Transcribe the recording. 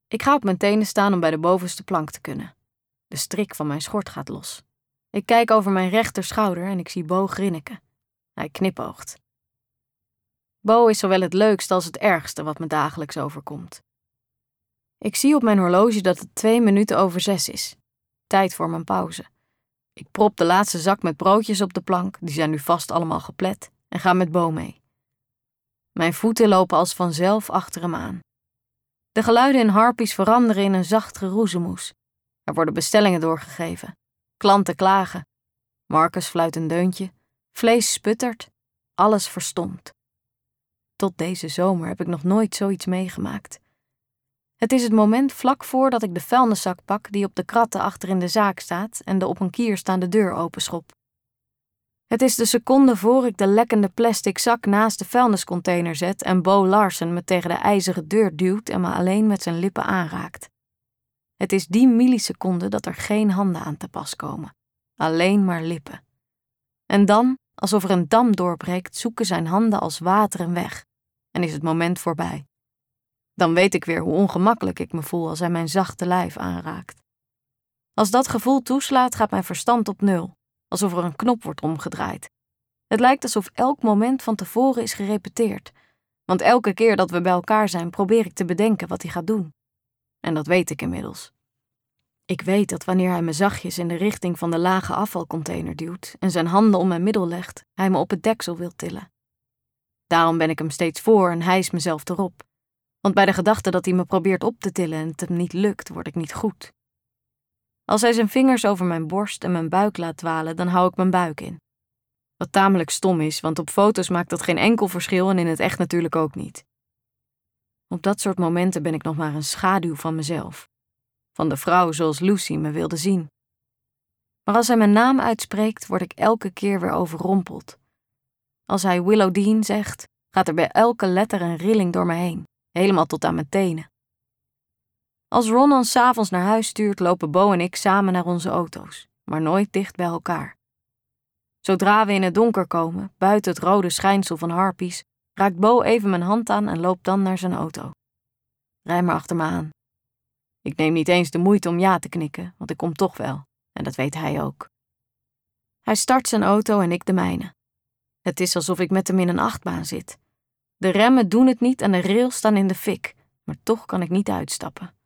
Ik ga op mijn tenen staan om bij de bovenste plank te kunnen. De strik van mijn schort gaat los. Ik kijk over mijn rechterschouder en ik zie Bo grinniken. Hij knipoogt. Bo is zowel het leukste als het ergste wat me dagelijks overkomt. Ik zie op mijn horloge dat het 6:02 is. Tijd voor mijn pauze. Ik prop de laatste zak met broodjes op de plank, die zijn nu vast allemaal geplet, en ga met Bo mee. Mijn voeten lopen als vanzelf achter hem aan. De geluiden in Harpies veranderen in een zacht geroezemoes. Er worden bestellingen doorgegeven. Klanten klagen. Marcus fluit een deuntje. Vlees sputtert. Alles verstomt. Tot deze zomer heb ik nog nooit zoiets meegemaakt. Het is het moment vlak voordat ik de vuilniszak pak die op de kratten achter in de zaak staat en de op een kier staande deur openschop. Het is de seconde voor ik de lekkende plastic zak naast de vuilniscontainer zet en Bo Larsen me tegen de ijzeren deur duwt en me alleen met zijn lippen aanraakt. Het is die milliseconde dat er geen handen aan te pas komen. Alleen maar lippen. En dan, alsof er een dam doorbreekt, zoeken zijn handen als wateren weg. En is het moment voorbij. Dan weet ik weer hoe ongemakkelijk ik me voel als hij mijn zachte lijf aanraakt. Als dat gevoel toeslaat, gaat mijn verstand op 0. Alsof er een knop wordt omgedraaid. Het lijkt alsof elk moment van tevoren is gerepeteerd. Want elke keer dat we bij elkaar zijn, probeer ik te bedenken wat hij gaat doen. En dat weet ik inmiddels. Ik weet dat wanneer hij me zachtjes in de richting van de lage afvalcontainer duwt en zijn handen om mijn middel legt, hij me op het deksel wil tillen. Daarom ben ik hem steeds voor en hijs mezelf erop. Want bij de gedachte dat hij me probeert op te tillen en het hem niet lukt, word ik niet goed. Als hij zijn vingers over mijn borst en mijn buik laat dwalen, dan hou ik mijn buik in. Wat tamelijk stom is, want op foto's maakt dat geen enkel verschil en in het echt natuurlijk ook niet. Op dat soort momenten ben ik nog maar een schaduw van mezelf. Van de vrouw zoals Lucy me wilde zien. Maar als hij mijn naam uitspreekt, word ik elke keer weer overrompeld. Als hij Willow Dean zegt, gaat er bij elke letter een rilling door me heen, helemaal tot aan mijn tenen. Als Ron ons 's avonds naar huis stuurt, lopen Bo en ik samen naar onze auto's, maar nooit dicht bij elkaar. Zodra we in het donker komen, buiten het rode schijnsel van Harpies, raakt Bo even mijn hand aan en loopt dan naar zijn auto. Rij maar achter me aan. Ik neem niet eens de moeite om ja te knikken, want ik kom toch wel, en dat weet hij ook. Hij start zijn auto en ik de mijne. Het is alsof ik met hem in een achtbaan zit. De remmen doen het niet en de rails staan in de fik, maar toch kan ik niet uitstappen.